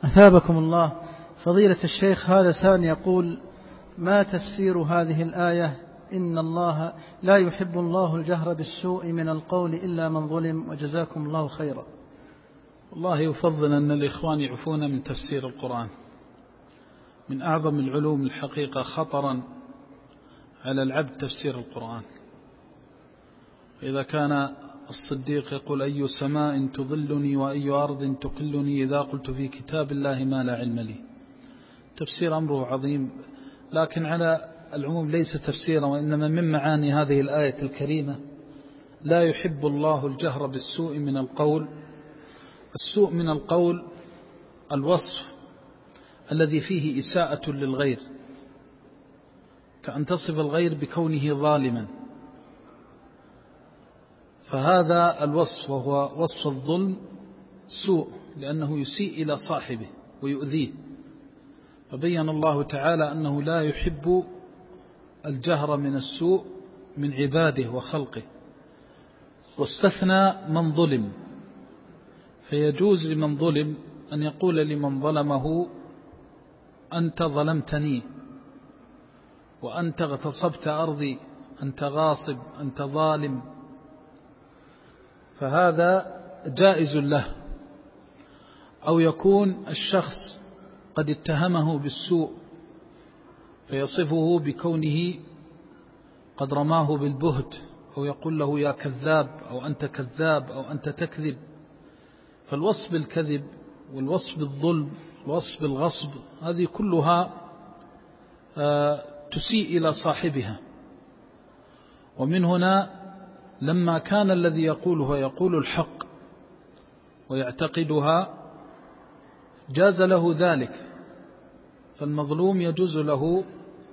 أثابكم الله. فضيلة الشيخ، هذا سائل يقول: ما تفسير هذه الآية: إن الله لا يحب الله الجهر بالسوء من القول إلا من ظلم، وجزاكم الله خيرا؟ والله يفضل أن الإخوان يعفون من تفسير القرآن، من أعظم العلوم الحقيقة خطرا على العبد تفسير القرآن. إذا كان الصديق يقول: أي سماء تظلني وأي أرض تقلني إذا قلت في كتاب الله ما لا علم لي. تفسير أمره عظيم، لكن على العموم ليس تفسيرا، وإنما من معاني هذه الآية الكريمة لا يحب الله الجهر بالسوء من القول. السوء من القول الوصف الذي فيه إساءة للغير، كأن تصف الغير بكونه ظالما، فهذا الوصف وهو وصف الظلم سوء، لأنه يسيء إلى صاحبه ويؤذيه. فبين الله تعالى أنه لا يحب الجهر من السوء من عباده وخلقه، واستثنى من ظلم، فيجوز لمن ظلم أن يقول لمن ظلمه: أنت ظلمتني، وأنت اغتصبت أرضي، أنت غاصب، أنت ظالم، فهذا جائز له. أو يكون الشخص قد اتهمه بالسوء فيصفه بكونه قد رماه بالبهت، أو يقول له: يا كذاب، أو أنت كذاب، أو أنت تكذب. فالوصف بالكذب والوصف بالظلم والوصف بالغصب هذه كلها تسيء إلى صاحبها. ومن هنا لما كان الذي يقوله يقول الحق ويعتقدها جاز له ذلك، فالمظلوم يجوز له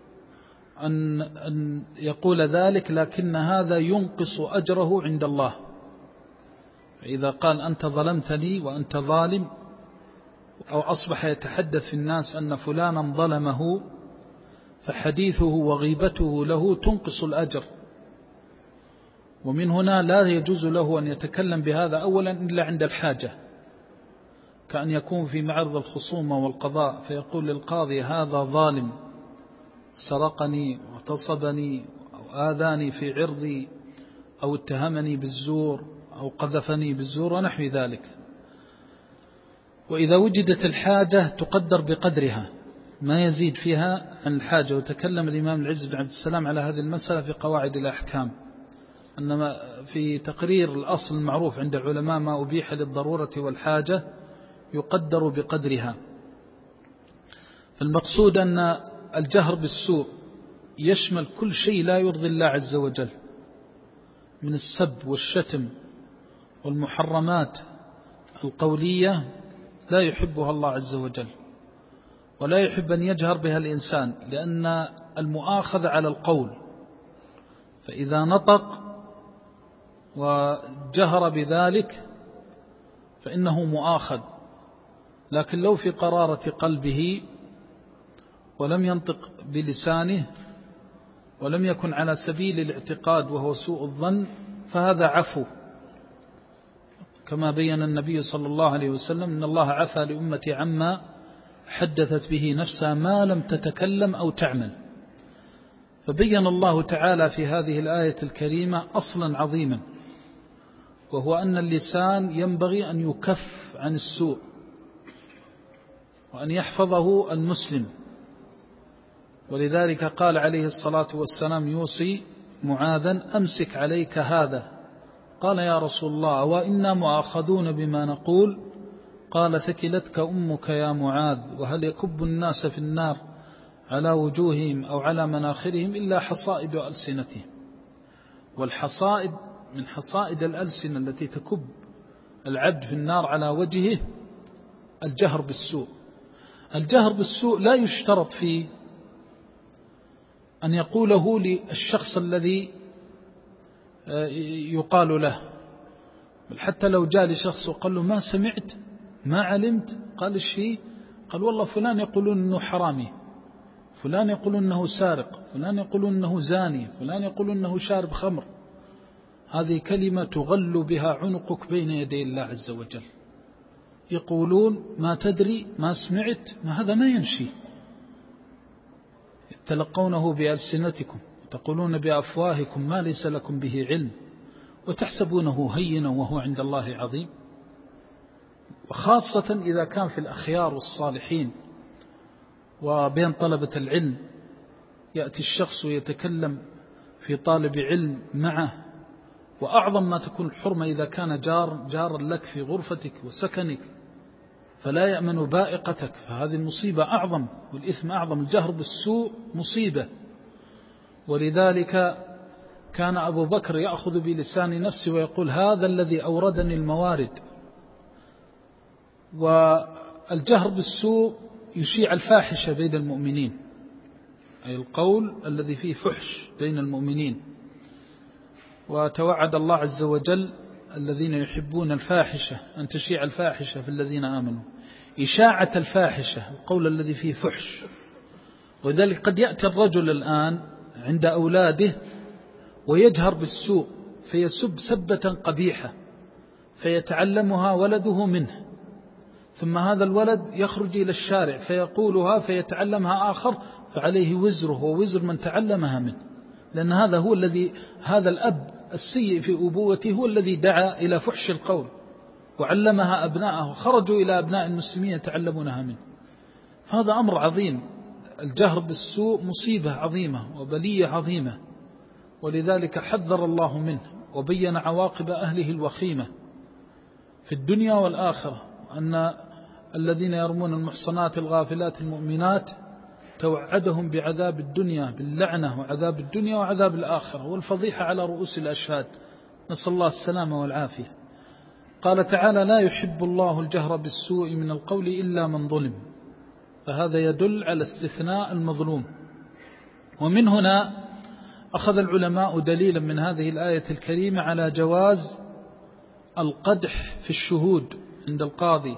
أن يقول ذلك، لكن هذا ينقص أجره عند الله. فإذا قال: أنت ظلمتني وأنت ظالم، أو أصبح يتحدث في الناس أن فلانا ظلمه، فحديثه وغيبته له تنقص الأجر. ومن هنا لا يجوز له أن يتكلم بهذا أولا إلا عند الحاجة، كأن يكون في معرض الخصومة والقضاء فيقول للقاضي: هذا ظالم، سرقني واغتصبني أو آذاني في عرضي أو اتهمني بالزور أو قذفني بالزور ونحو ذلك. وإذا وجدت الحاجة تقدر بقدرها، ما يزيد فيها عن الحاجة. وتكلم الإمام العز بن عبد السلام على هذه المسألة في قواعد الأحكام، أنما في تقرير الأصل المعروف عند العلماء: ما أبيح للضرورة والحاجة يقدر بقدرها. فالمقصود أن الجهر بالسوء يشمل كل شيء لا يرضي الله عز وجل من السب والشتم والمحرمات القولية، لا يحبها الله عز وجل، ولا يحب أن يجهر بها الإنسان، لأن المؤاخذ على القول، فإذا نطق وجهر بذلك فإنه مؤاخذ. لكن لو في قرارة قلبه ولم ينطق بلسانه ولم يكن على سبيل الاعتقاد وهو سوء الظن فهذا عفو، كما بين النبي صلى الله عليه وسلم: إن الله عفى لأمتي عما حدثت به نفسها ما لم تتكلم أو تعمل. فبين الله تعالى في هذه الآية الكريمة أصلا عظيما، وهو أن اللسان ينبغي أن يكف عن السوء وأن يحفظه المسلم. ولذلك قال عليه الصلاة والسلام يوصي معاذا: أمسك عليك هذا. قال: يا رسول الله، وإنا مؤاخذون بما نقول؟ قال: ثكلتك أمك يا معاذ، وهل يكب الناس في النار على وجوههم أو على مناخرهم إلا حصائد ألسنتهم. والحصائد من حصائد الألسنة التي تكب العبد في النار على وجهه الجهر بالسوء. الجهر بالسوء لا يشترط فيه أن يقوله للشخص الذي يقال له، بل حتى لو جاء لشخص وقال له: ما سمعت، ما علمت، قال: الشيء، قال: والله فلان يقولون أنه حرامي، فلان يقولون أنه سارق، فلان يقولون أنه زاني، فلان يقولون أنه شارب خمر. هذه كلمة تغل بها عنقك بين يدي الله عز وجل. يقولون ما تدري ما سمعت، ما هذا ما يمشي. تلقونه بألسنتكم تقولون بأفواهكم ما ليس لكم به علم وتحسبونه هينا وهو عند الله عظيم. وخاصة إذا كان في الأخيار والصالحين وبين طلبة العلم، يأتي الشخص ويتكلم في طالب علم معه، وأعظم ما تكون الحرمة إذا كان جارا لك في غرفتك وسكنك فلا يأمن بائقتك، فهذه المصيبة أعظم والإثم أعظم. الجهر بالسوء مصيبة. ولذلك كان أبو بكر يأخذ بلسان نفسه ويقول هذا الذي أوردني الموارد. والجهر بالسوء يشيع الفاحشة بين المؤمنين، أي القول الذي فيه فحش بين المؤمنين. وتوعد الله عز وجل الذين يحبون الفاحشة أن تشيع الفاحشة في الذين آمنوا. إشاعة الفاحشة القول الذي فيه فحش. ولذلك قد يأتي الرجل الآن عند أولاده ويجهر بالسوء فيسب سبة قبيحة فيتعلمها ولده منه، ثم هذا الولد يخرج إلى الشارع فيقولها فيتعلمها آخر فعليه وزره ووزر من تعلمها منه، لأن هذا الأب السيء في أبوته هو الذي دعا إلى فحش القول وعلمها أبناءه، خرجوا إلى أبناء المسلمين يتعلمونها منه. هذا أمر عظيم. الجهر بالسوء مصيبة عظيمة وبلية عظيمة، ولذلك حذر الله منه وبين عواقب أهله الوخيمة في الدنيا والآخرة، أن الذين يرمون المحصنات الغافلات المؤمنات توعدهم بعذاب الدنيا باللعنة وعذاب الدنيا وعذاب الآخرة والفضيحة على رؤوس الأشهاد، نسأل الله السلامة والعافية. قال تعالى لا يحب الله الجهر بالسوء من القول إلا من ظلم، فهذا يدل على استثناء المظلوم. ومن هنا أخذ العلماء دليلا من هذه الآية الكريمة على جواز القدح في الشهود عند القاضي،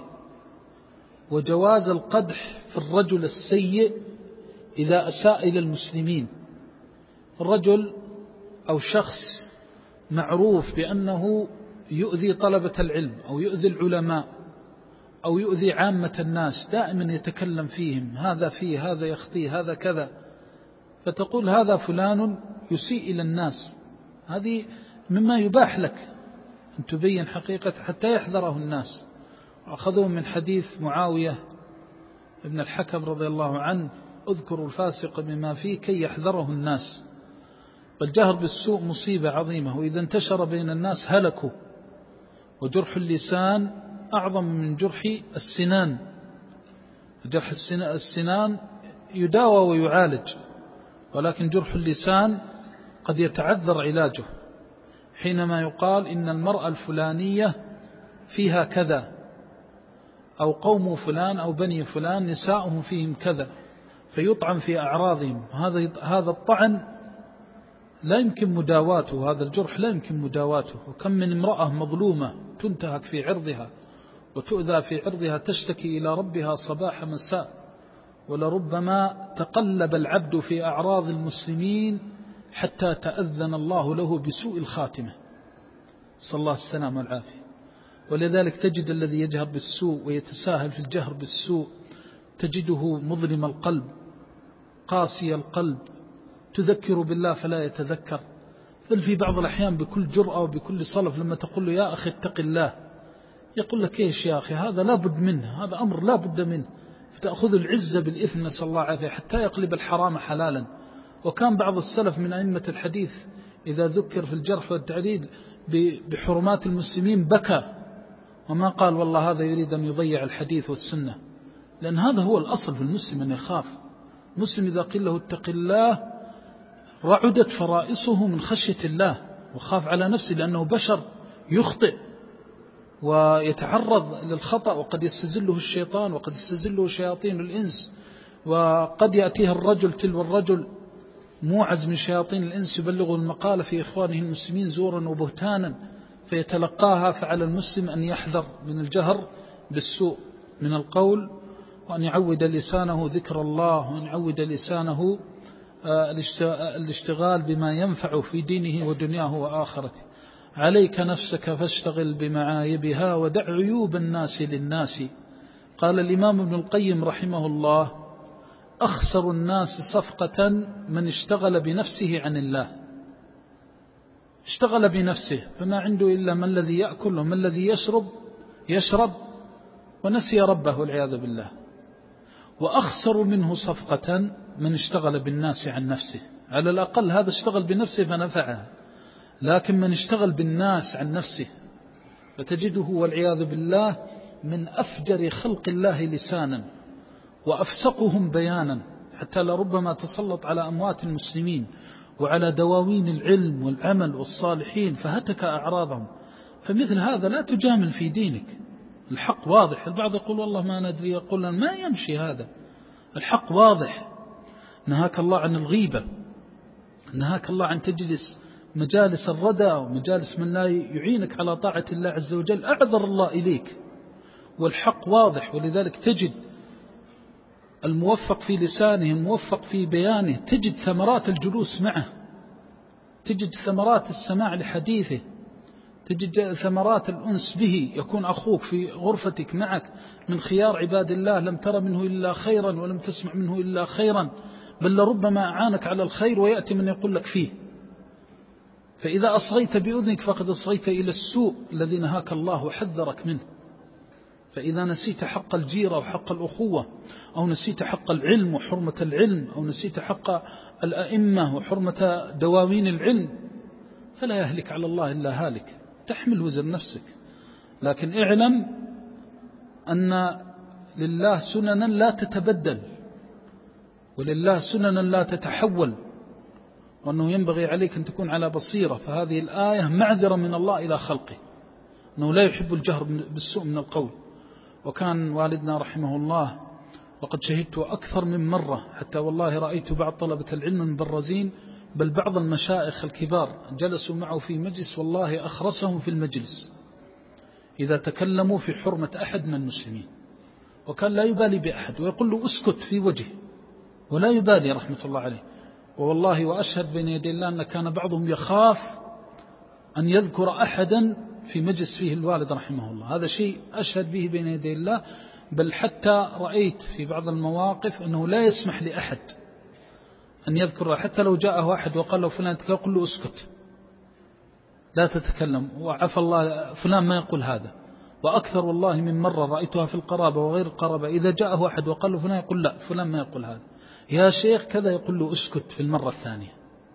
وجواز القدح في الرجل السيء إذا أساء إلى المسلمين. الرجل أو شخص معروف بأنه يؤذي طلبة العلم أو يؤذي العلماء أو يؤذي عامة الناس، دائما يتكلم فيهم، هذا فيه، هذا يخطي، هذا كذا، فتقول هذا فلان يسيء إلى الناس. هذه مما يباح لك أن تبين حقيقة حتى يحذره الناس. أخذوا من حديث معاوية ابن الحكم رضي الله عنه اذكروا الفاسق بما فيه كي يحذره الناس. والجهر بالسوء مصيبة عظيمة، وإذا انتشر بين الناس هلكوا. وجرح اللسان أعظم من جرح السنان. جرح السنان يداوى ويعالج، ولكن جرح اللسان قد يتعذر علاجه، حينما يقال إن المرأة الفلانية فيها كذا، أو قوم فلان أو بني فلان نساؤهم فيهم كذا، فيطعن في أعراضهم. هذا الطعن لا يمكن مداواته، هذا الجرح لا يمكن مداواته. وكم من امرأة مظلومة تنتهك في عرضها وتؤذى في عرضها تشتكي إلى ربها صباح مساء، ولربما تقلب العبد في أعراض المسلمين حتى تأذن الله له بسوء الخاتمة، صلى الله السلام والعافية. ولذلك تجد الذي يجهر بالسوء ويتساهل في الجهر بالسوء تجده مظلم القلب قاسي القلب، تذكر بالله فلا يتذكر. بل في بعض الأحيان بكل جرأة وبكل صلف لما تقول له يا أخي اتق الله يقول لك إيش يا أخي، هذا لا بد منه، هذا أمر لا بد منه، فتأخذ العزة بالإثم نسأل الله عافية حتى يقلب الحرام حلالا. وكان بعض السلف من أئمة الحديث إذا ذكر في الجرح والتعديل بحرمات المسلمين بكى، وما قال والله هذا يريد أن يضيع الحديث والسنة، لأن هذا هو الأصل في المسلم أن يخاف. مسلم إذا قيل له اتق الله رعدت فرائصه من خشية الله وخاف على نفسه، لأنه بشر يخطئ ويتعرض للخطأ، وقد يستزله الشيطان وقد يستزله شياطين الإنس، وقد يأتيه الرجل تلو الرجل موعز من شياطين الإنس يبلغ المقالة في إخوانه المسلمين زورا وبهتانا فيتلقاها. فعلى المسلم أن يحذر من الجهر بالسوء من القول، وأن يعود لسانه ذكر الله، وأن يعود لسانه الاشتغال بما ينفعه في دينه ودنياه وآخرته. عليك نفسك فاشتغل بمعايبها ودع عيوب الناس للناس. قال الإمام ابن القيم رحمه الله: أخسر الناس صفقة من اشتغل بنفسه عن الله. اشتغل بنفسه فما عنده إلا ما الذي يأكل وما الذي يشرب ونسي ربه والعياذ بالله. وأخسر منه صفقة من اشتغل بالناس عن نفسه. على الأقل هذا اشتغل بنفسه فنفعها، لكن من اشتغل بالناس عن نفسه فتجده والعياذ بالله من أفجر خلق الله لسانا وأفسقهم بيانا، حتى لربما تسلط على أموات المسلمين وعلى دواوين العلم والعمل والصالحين فهتك أعراضهم. فمثل هذا لا تجامل في دينك، الحق واضح. البعض يقول والله ما ندري، يقول ما يمشي هذا، الحق واضح. نهاك الله عن الغيبة، نهاك الله عن تجلس مجالس الردى ومجالس من لا يعينك على طاعة الله عز وجل، أعذر الله إليك، والحق واضح. ولذلك تجد الموفق في لسانه، الموفق في بيانه، تجد ثمرات الجلوس معه، تجد ثمرات السماع لحديثه، تجد ثمرات الأنس به. يكون أخوك في غرفتك معك من خيار عباد الله، لم تر منه إلا خيرا ولم تسمع منه إلا خيرا، بل لربما أعانك على الخير ويأتي من يقول لك فيه. فإذا أصغيت بأذنك فقد أصغيت إلى السوء الذي نهاك الله وحذرك منه. فإذا نسيت حق الجيرة وحق الأخوة، أو نسيت حق العلم وحرمة العلم، أو نسيت حق الأئمة وحرمة دواوين العلم، فلا يهلك على الله إلا هالك، تحمل وزر نفسك. لكن اعلم أن لله سننا لا تتبدل، ولله سننا لا تتحول، وأنه ينبغي عليك أن تكون على بصيرة. فهذه الآية معذرة من الله إلى خلقه، أنه لا يحب الجهر بالسوء من القول. وكان والدنا رحمه الله، وقد شهدته أكثر من مرة، حتى والله رأيت بعض طلبة العلم المبرزين، بل بعض المشائخ الكبار جلسوا معه في مجلس، والله أخرسهم في المجلس إذا تكلموا في حرمة أحد من المسلمين، وكان لا يبالي بأحد ويقول له أسكت في وجهه ولا يبالي رحمة الله عليه. والله وأشهد بين يدي الله أن كان بعضهم يخاف أن يذكر أحدا في مجلس فيه الوالد رحمه الله. هذا شيء أشهد به بين يدي الله. بل حتى رأيت في بعض المواقف أنه لا يسمح لأحد أن يذكر، حتى لو جاءه أحد وقال له فلان يقول له أسكت لا تتكلم وعفى الله فلان ما يقول هذا. وأكثر والله من مرة رأيتها في القرابة وغير القرابة، إذا جاءه أحد وقال له فلان يقول لا فلان ما يقول هذا، يا شيخ كذا، يقول له أسكت في المرة الثانية.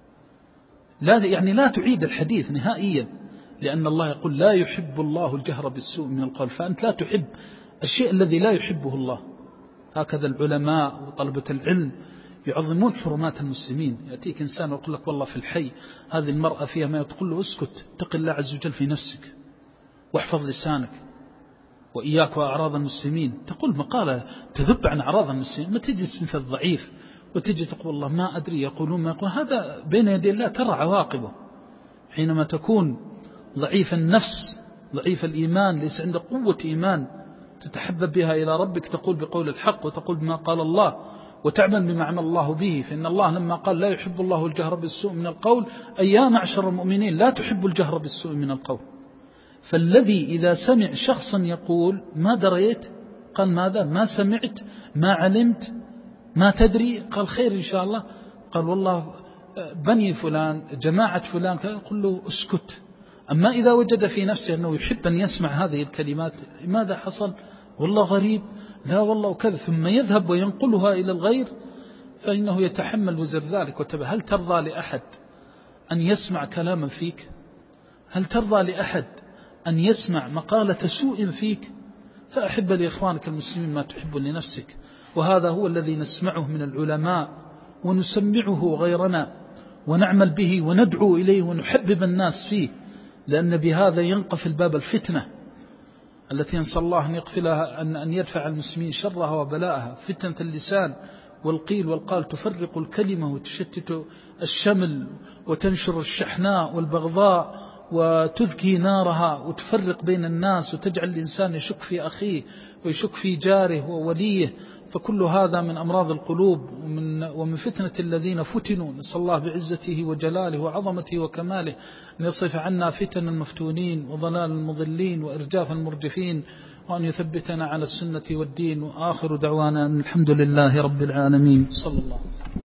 لا تعيد الحديث نهائيا، لأن الله يقول لا يحب الله الجهر بالسوء من القول، فأنت لا تحب الشيء الذي لا يحبه الله. هكذا العلماء وطلبة العلم يعظمون حرمات المسلمين. يأتيك إنسان ويقول لك والله في الحي هذه المرأة فيها ما، تقول له اسكت، اتق الله عز وجل في نفسك واحفظ لسانك وإياك وأعراض المسلمين. تقول مقالة تذب عن أعراض المسلمين، ما تجلس مثل الضعيف وتجي تقول والله ما أدري يقولون ما يقول. هذا بين يدي الله ترى عواقبه. حينما تكون ضعيف النفس ضعيف الإيمان، ليس عندك قوة إيمان تتحبب بها إلى ربك، تقول بقول الحق وتقول بما قال الله وتعمل بما عمل الله به. فإن الله لما قال لا يحب الله الجهر بالسوء من القول، أي يا معشر المؤمنين لا تحب الجهر بالسوء من القول. فالذي إذا سمع شخصا يقول ما دريت، قال ماذا؟ ما سمعت، ما علمت، ما تدري، قال خير إن شاء الله، قال والله بني فلان جماعة فلان، يقول له اسكت. أما إذا وجد في نفسه أنه يحب أن يسمع هذه الكلمات، ماذا حصل؟ والله غريب، لا والله وكذا، ثم يذهب وينقلها إلى الغير، فإنه يتحمل وزر ذلك. وتبه هل ترضى لأحد أن يسمع كلاما فيك؟ هل ترضى لأحد أن يسمع مقالة سوء فيك؟ فأحب لإخوانك المسلمين ما تحب لنفسك. وهذا هو الذي نسمعه من العلماء ونسمعه غيرنا ونعمل به وندعو إليه ونحبب الناس فيه، لأن بهذا ينقفل باب الفتنة التي نسأل الله أن يقفلها، أن يدفع المسلمين شرها وبلاءها. فتنة اللسان والقيل والقال تفرق الكلمة وتشتت الشمل وتنشر الشحناء والبغضاء وتذكي نارها وتفرق بين الناس وتجعل الإنسان يشك في أخيه ويشك في جاره ووليه. فكل هذا من أمراض القلوب ومن فتنة الذين فتنوا. نسأل الله بعزته وجلاله وعظمته وكماله أن يصرف عنا فتن المفتونين وضلال المضلين وإرجاف المرجفين، وأن يثبتنا على السنة والدين. وآخر دعوانا أن الحمد لله رب العالمين. صلى الله عليه وسلم.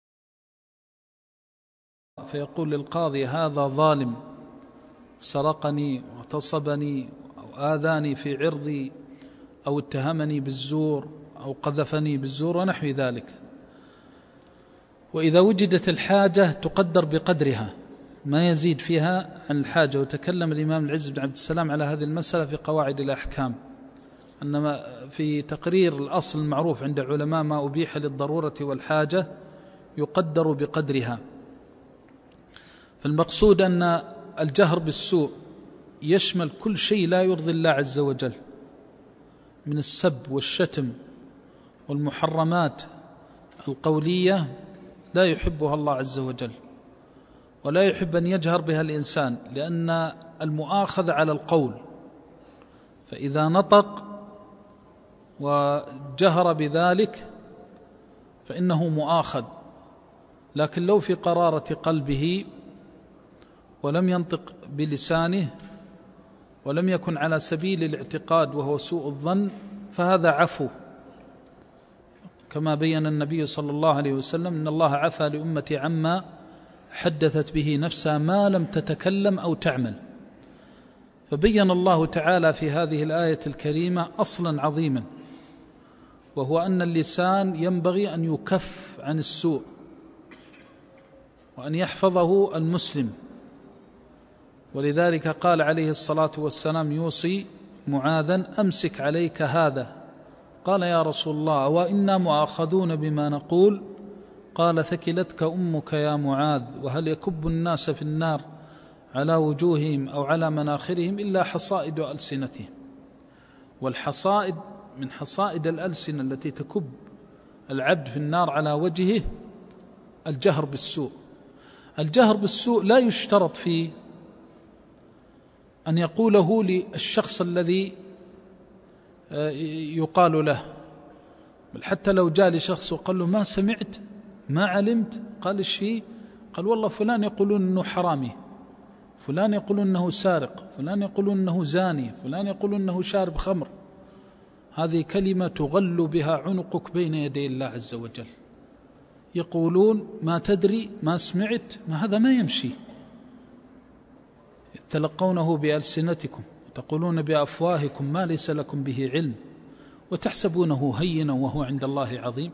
فيقول للقاضي: هذا ظالم سرقني واغتصبني أو آذاني في عرضي أو اتهمني بالزور أو قذفني بالزور ونحو ذلك. وإذا وجدت الحاجة تقدر بقدرها ما يزيد فيها عن الحاجة. وتكلم الإمام العز بن عبد السلام على هذه المسألة في قواعد الأحكام، أنما في تقرير الأصل المعروف عند العلماء: ما أبيح للضرورة والحاجة يقدر بقدرها. فالمقصود أن الجهر بالسوء يشمل كل شيء لا يرضي الله عز وجل من السب والشتم والمحرمات القولية لا يحبها الله عز وجل، ولا يحب أن يجهر بها الإنسان، لأن المؤاخذة على القول، فإذا نطق وجهر بذلك فإنه مؤاخذ. لكن لو في قرارة قلبه ولم ينطق بلسانه ولم يكن على سبيل الاعتقاد وهو سوء الظن فهذا عفو، كما بين النبي صلى الله عليه وسلم: إن الله عفى لأمتي عما حدثت به نفسها ما لم تتكلم أو تعمل. فبين الله تعالى في هذه الآية الكريمة أصلا عظيما، وهو أن اللسان ينبغي أن يكف عن السوء وأن يحفظه المسلم. ولذلك قال عليه الصلاة والسلام يوصي معاذا: أمسك عليك هذا. قال: يا رسول الله، وإنا مؤاخذون بما نقول؟ قال: ثكلتك أمك يا معاذ، وهل يكب الناس في النار على وجوههم أو على مناخرهم إلا حصائد ألسنتهم. والحصائد من حصائد الألسنة التي تكب العبد في النار على وجهه الجهر بالسوء. الجهر بالسوء لا يشترط فيه أن يقوله للشخص الذي يقال له، بل حتى لو جاء لشخص وقال له: ما سمعت ما علمت، قال: إيش فيه؟ قال: والله فلان يقولون أنه حرامي، فلان يقولون أنه سارق، فلان يقولون أنه زاني، فلان يقولون أنه شارب خمر. هذه كلمة تغل بها عنقك بين يدي الله عز وجل. يقولون ما تدري ما سمعت، ما هذا ما يمشي. تلقونه بألسنتكم وتقولون بأفواهكم ما ليس لكم به علم وتحسبونه هينا وهو عند الله عظيم.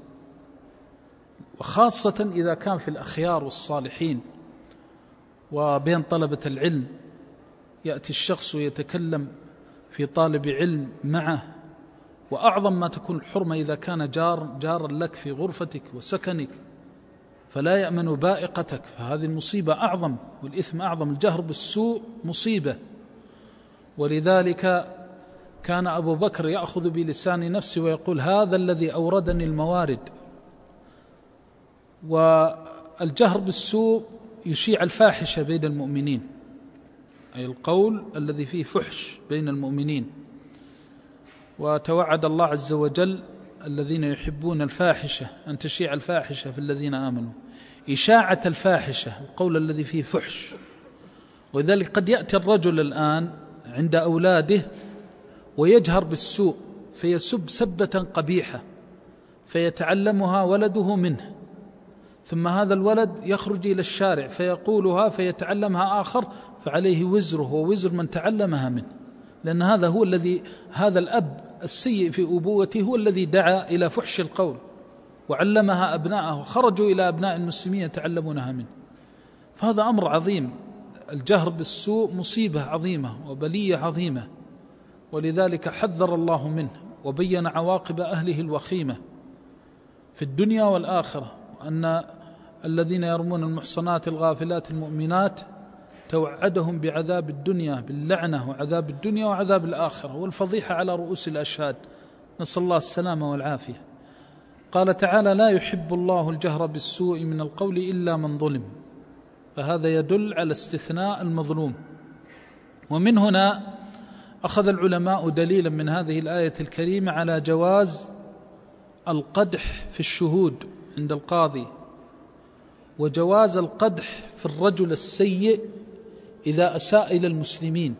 وخاصة إذا كان في الأخيار والصالحين وبين طلبة العلم، يأتي الشخص ويتكلم في طالب علم معه، وأعظم ما تكون الحرمة إذا كان جارا لك في غرفتك وسكنك فلا يأمن بائقتك، فهذه المصيبة أعظم والإثم أعظم. الجهر بالسوء مصيبة. ولذلك كان أبو بكر يأخذ بلسان نفسه ويقول: هذا الذي أوردني الموارد. والجهر بالسوء يشيع الفاحشة بين المؤمنين، أي القول الذي فيه فحش بين المؤمنين. وتوعد الله عز وجل الذين يحبون الفاحشة أن تشيع الفاحشة في الذين آمنوا. إشاعة الفاحشة القول الذي فيه فحش. ولذلك قد يأتي الرجل الآن عند أولاده ويجهر بالسوء فيسب سبة قبيحة فيتعلمها ولده منه، ثم هذا الولد يخرج إلى الشارع فيقولها فيتعلمها آخر، فعليه وزره ووزر من تعلمها منه، لأن هذا الأب السيء في أبوته هو الذي دعا إلى فحش القول وعلمها أبناءه، خرجوا إلى أبناء المسلمين يتعلمونها منه. فهذا أمر عظيم. الجهر بالسوء مصيبة عظيمة وبلية عظيمة، ولذلك حذر الله منه وبين عواقب أهله الوخيمة في الدنيا والآخرة، أن الذين يرمون المحصنات الغافلات المؤمنات توعدهم بعذاب الدنيا باللعنة وعذاب الدنيا وعذاب الآخرة والفضيحة على رؤوس الأشهاد، نسأل الله السلامة والعافية. قال تعالى: لا يحب الله الجهر بالسوء من القول إلا من ظلم. فهذا يدل على استثناء المظلوم. ومن هنا أخذ العلماء دليلا من هذه الآية الكريمة على جواز القدح في الشهود عند القاضي، وجواز القدح في الرجل السيء إذا أساء إلى المسلمين.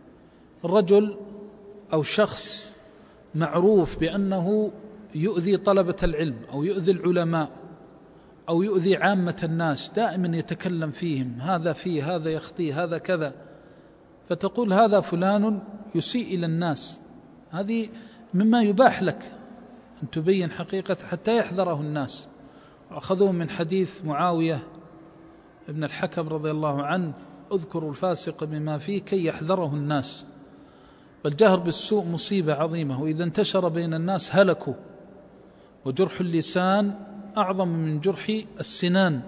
الرجل أو شخص معروف بأنه يؤذي طلبة العلم أو يؤذي العلماء أو يؤذي عامة الناس، دائما يتكلم فيهم، هذا فيه، هذا يخطي، هذا كذا، فتقول هذا فلان يسيء إلى الناس. هذه مما يباح لك أن تبين حقيقة حتى يحذره الناس. وأخذوه من حديث معاوية ابن الحكم رضي الله عنه: اذكروا الفاسق بما فيه كي يحذره الناس. والجهر بالسوء مصيبة عظيمة، وإذا انتشر بين الناس هلكوا. وجرح اللسان أعظم من جرح السنان.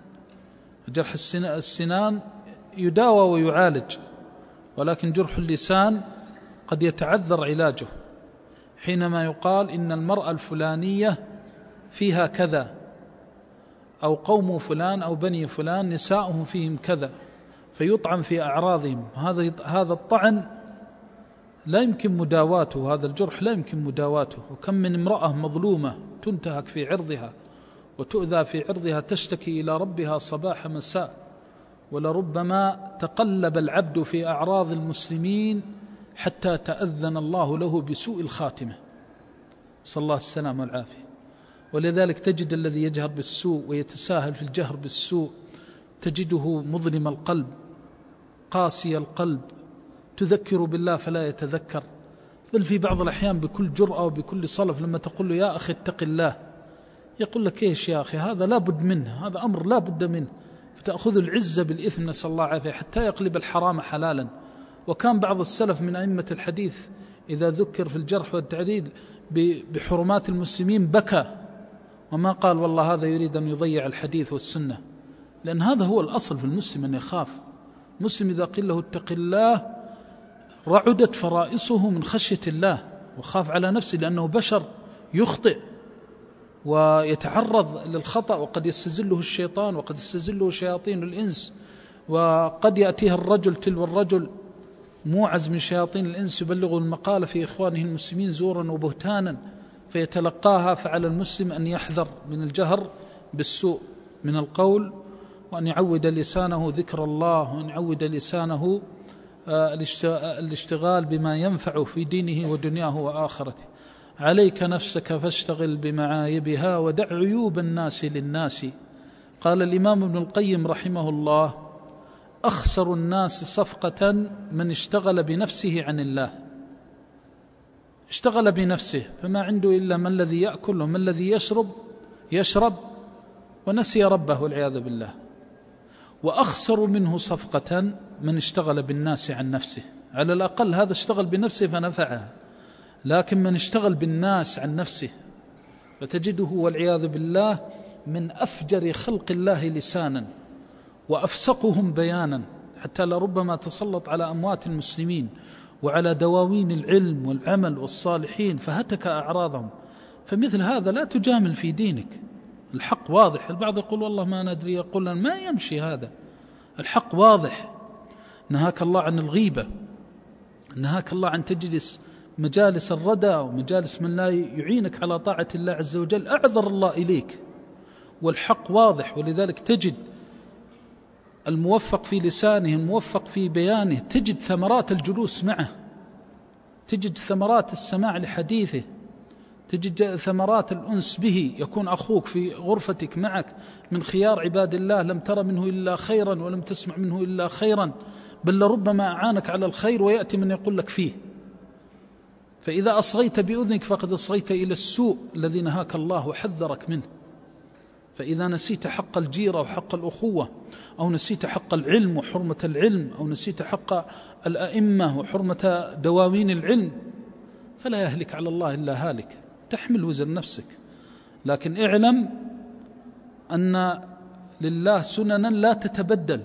جرح السنان يداوى ويعالج، ولكن جرح اللسان قد يتعذر علاجه، حينما يقال إن المرأة الفلانية فيها كذا، أو قوم فلان أو بني فلان نساؤهم فيهم كذا، فيطعن في أعراضهم. هذا الطعن لا يمكن مداواته، هذا الجرح لا يمكن مداواته. وكم من امرأة مظلومة تنتهك في عرضها وتؤذى في عرضها، تشتكي إلى ربها صباح مساء، ولربما تقلب العبد في أعراض المسلمين حتى تأذن الله له بسوء الخاتمة، صلى الله السلام والعافية. ولذلك تجد الذي يجهر بالسوء ويتساهل في الجهر بالسوء تجده مظلم القلب، قاسي القلب، تذكر بالله فلا يتذكر، بل في بعض الأحيان بكل جرأة وبكل صلف لما تقول له يا أخي اتق الله، يقول لك إيش يا أخي، هذا لا بد منه، هذا أمر لا بد منه، فتأخذ العزة بالإثم، نسأل الله عافية، حتى يقلب الحرام حلالا. وكان بعض السلف من أئمة الحديث إذا ذكر في الجرح والتعديل بحرمات المسلمين بكى، وما قال والله هذا يريد أن يضيع الحديث والسنة، لأن هذا هو الأصل في المسلم، أن يخاف. مسلم إذا قيل له اتق الله رعدت فرائصه من خشية الله، وخاف على نفسه، لأنه بشر يخطئ ويتعرض للخطأ، وقد يستزله الشيطان وقد يستزله شياطين الإنس، وقد يأتيها الرجل تلو الرجل موعز من شياطين الإنس يبلغ المقال في إخوانه المسلمين زورا وبهتانا فيتلقاها. فعلى المسلم أن يحذر من الجهر بالسوء من القول، وأن يعود لسانه ذكر الله، وأن يعود لسانه الاشتغال بما ينفع في دينه ودنياه وآخرته. عليك نفسك فاشتغل بمعايبها ودع عيوب الناس للناس. قال الإمام ابن القيم رحمه الله: أخسر الناس صفقة من اشتغل بنفسه عن الله. اشتغل بنفسه فما عنده إلا ما الذي يأكل وما الذي يشرب ونسي ربه والعياذ بالله. وأخسر منه صفقة من اشتغل بالناس عن نفسه، على الأقل هذا اشتغل بنفسه فنفعها، لكن من اشتغل بالناس عن نفسه فتجده والعياذ بالله من أفجر خلق الله لسانا وأفسقهم بيانا، حتى لربما تسلط على أموات المسلمين وعلى دواوين العلم والعمل والصالحين فهتك أعراضهم. فمثل هذا لا تجامل في دينك، الحق واضح. البعض يقول والله ما ندري، يقول ما يمشي هذا، الحق واضح. نهاك الله عن الغيبة، نهاك الله عن تجلس مجالس الردى ومجالس من لا يعينك على طاعة الله عز وجل، أعذر الله إليك، والحق واضح. ولذلك تجد الموفق في لسانه، الموفق في بيانه، تجد ثمرات الجلوس معه، تجد ثمرات السماع لحديثه، تجد ثمرات الأنس به. يكون أخوك في غرفتك معك من خيار عباد الله، لم تر منه إلا خيرا ولم تسمع منه إلا خيرا، بل لربما أعانك على الخير ويأتي من يقول لك فيه. فإذا أصغيت بأذنك فقد أصغيت إلى السوء الذي نهاك الله وحذرك منه. فإذا نسيت حق الجيرة وحق الأخوة، أو نسيت حق العلم وحرمة العلم، أو نسيت حق الأئمة وحرمة دواوين العلم، فلا يهلك على الله إلا هالك، تحمل وزر نفسك. لكن اعلم أن لله سننا لا تتبدل،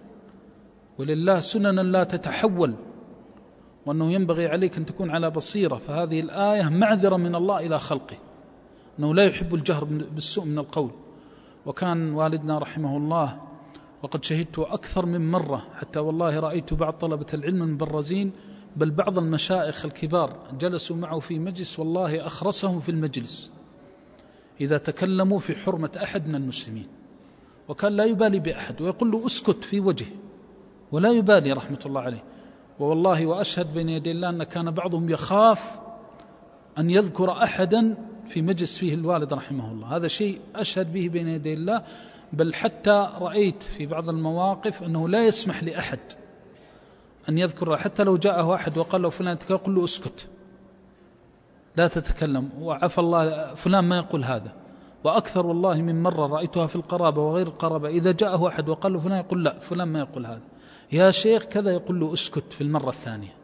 ولله سننا لا تتحول، وأنه ينبغي عليك أن تكون على بصيرة. فهذه الآية معذرة من الله إلى خلقه، أنه لا يحب الجهر بالسوء من القول. وكان والدنا رحمه الله، وقد شهدته أكثر من مرة، حتى والله رأيت بعض طلبة العلم المبرزين بل بعض المشائخ الكبار جلسوا معه في مجلس، والله أخرسهم في المجلس، إذا تكلموا في حرمة أحد من المسلمين، وكان لا يبالي بأحد ويقول له أسكت في وجهه ولا يبالي رحمة الله عليه. والله وأشهد بين يدي الله أن كان بعضهم يخاف أن يذكر أحدا في مجلس فيه الوالد رحمه الله. هذا شيء أشهد به بين يدي الله. بل حتى رأيت في بعض المواقف أنه لا يسمح لأحد أن يذكر، حتى لو جاءه أحد وقال له فلان يقول له أسكت لا تتكلم وعفى الله فلان ما يقول هذا. وأكثر والله من مرة رأيتها في القرابة وغير القرابة، إذا جاءه أحد وقال له فلان يقول لا فلان ما يقول هذا، يا شيخ كذا، يقول له أسكت في المرة الثانية.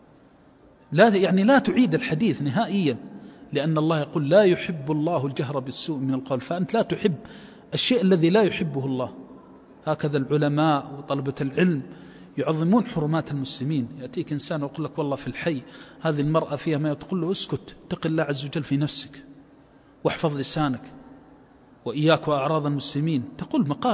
لا تعيد الحديث نهائيا، لأن الله يقول لا يحب الله الجهر بالسوء من القول، فأنت لا تحب الشيء الذي لا يحبه الله. هكذا العلماء وطلبة العلم يعظمون حرمات المسلمين. يأتيك إنسان ويقول لك والله في الحي هذه المرأة فيها ما، تقول له اسكت، اتق الله عز وجل في نفسك واحفظ لسانك وإياك وأعراض المسلمين. تقول مقال